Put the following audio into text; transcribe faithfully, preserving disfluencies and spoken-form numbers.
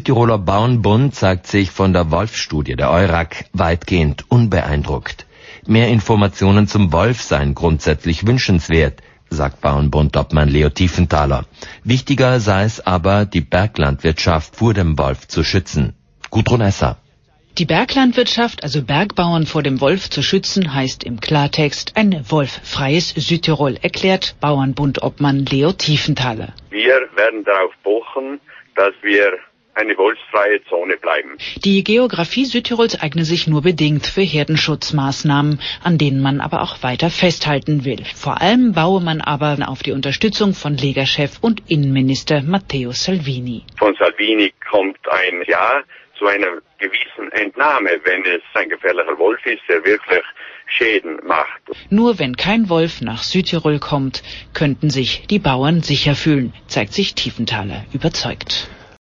Südtiroler Bauernbund zeigt sich von der Wolfstudie der EURAG weitgehend unbeeindruckt. Mehr Informationen zum Wolf seien grundsätzlich wünschenswert, sagt Bauernbund-Obmann Leo Tiefenthaler. Wichtiger sei es aber, die Berglandwirtschaft vor dem Wolf zu schützen. Gudrun Esser. Die Berglandwirtschaft, also Bergbauern vor dem Wolf zu schützen, heißt im Klartext ein wolffreies Südtirol, erklärt Bauernbund-Obmann Leo Tiefenthaler. Wir werden darauf pochen, dass wir eine wolfsfreie Zone bleiben. Die Geografie Südtirols eigne sich nur bedingt für Herdenschutzmaßnahmen, an denen man aber auch weiter festhalten will. Vor allem baue man aber auf die Unterstützung von Lega-Chef und Innenminister Matteo Salvini. Von Salvini kommt ein Ja zu einer gewissen Entnahme, wenn es ein gefährlicher Wolf ist, der wirklich Schäden macht. Nur wenn kein Wolf nach Südtirol kommt, könnten sich die Bauern sicher fühlen, zeigt sich Tiefenthaler überzeugt.